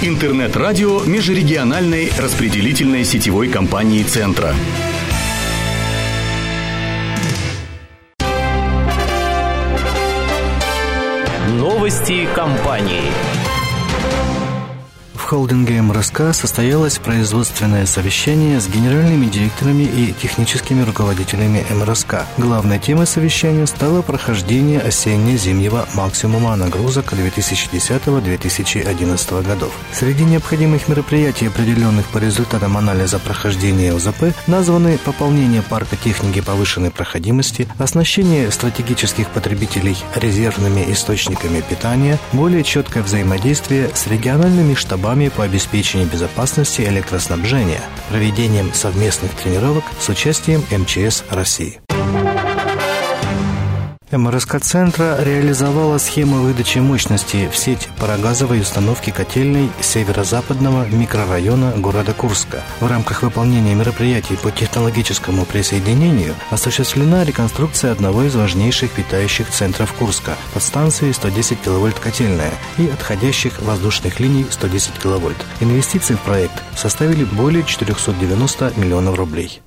Интернет-радио межрегиональной распределительной сетевой компании «Центра». Новости компании. В холдинге МРСК состоялось производственное совещание с генеральными директорами и техническими руководителями МРСК. Главной темой совещания стало прохождение осенне-зимнего максимума нагрузок 2010-2011 годов. Среди необходимых мероприятий, определенных по результатам анализа прохождения ОЗП, названы пополнение парка техники повышенной проходимости, оснащение стратегических потребителей резервными источниками питания, более четкое взаимодействие с региональными штабами по обеспечению безопасности электроснабжения, проведением совместных тренировок с участием МЧС России. МРСК «Центра» реализовала схему выдачи мощности в сеть парогазовой установки котельной северо-западного микрорайона города Курска. В рамках выполнения мероприятий по технологическому присоединению осуществлена реконструкция одного из важнейших питающих центров Курска – подстанции 110 кВт котельная и отходящих воздушных линий 110 кВт. Инвестиции в проект составили более 490 миллионов рублей.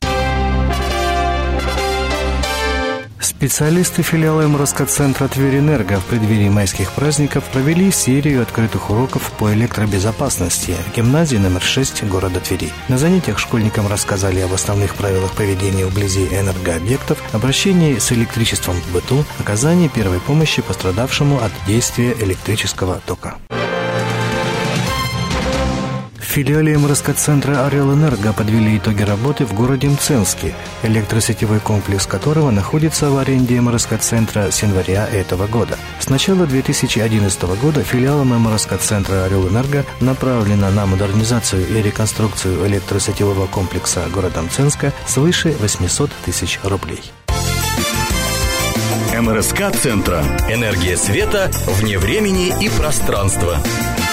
Специалисты филиала МРСК «Центра» Тверенерго в преддверии майских праздников провели серию открытых уроков по электробезопасности в гимназии номер 6 города Твери. На занятиях школьникам рассказали об основных правилах поведения вблизи энергообъектов, обращении с электричеством в быту, оказании первой помощи пострадавшему от действия электрического тока. В филиале МРСК «Центра» «Орел-Энерго» подвели итоги работы в городе Мценске, электросетевой комплекс которого находится в аренде МРСК «Центра» с января этого года. С начала 2011 года филиалом МРСК «Центра» «Орел-Энерго» направлено на модернизацию и реконструкцию электросетевого комплекса города Мценска свыше 800 тысяч рублей. МРСК «Центра». Энергия света вне времени и пространства.